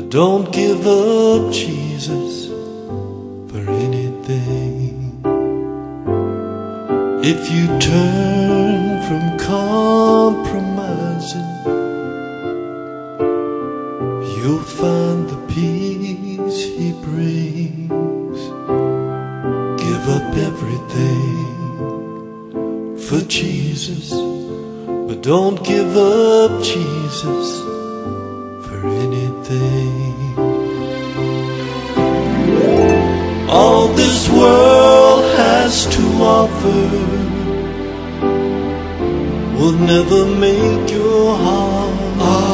don't give up Jesus for anything. If you turn from compromising, you'll find the peace He brings. Give up everything for Jesus, but don't give up Jesus for anything. All this world has to offer will never make your heart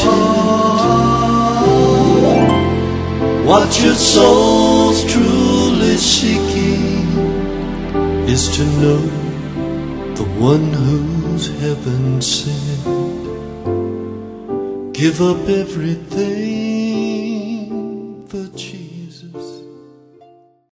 content. What your soul's truly seeking is to know the one who's heaven sent. Give up everything for Jesus.